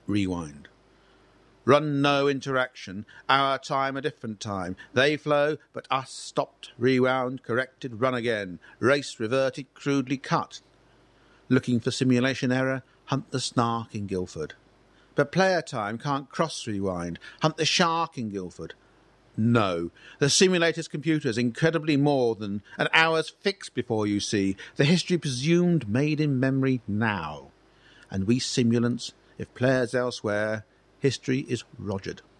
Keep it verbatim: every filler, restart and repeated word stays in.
rewind. Run no interaction, our time a different time. They flow, but us stopped, rewound, corrected, run again. Race reverted, crudely cut. Looking for simulation error, hunt the snark in Guildford. But player time can't cross-rewind, hunt the shark in Guildford. No, the simulator's computers incredibly more than an hour's fixed before you see. The history presumed made in memory now. And we simulants, if players elsewhere, history is rogered.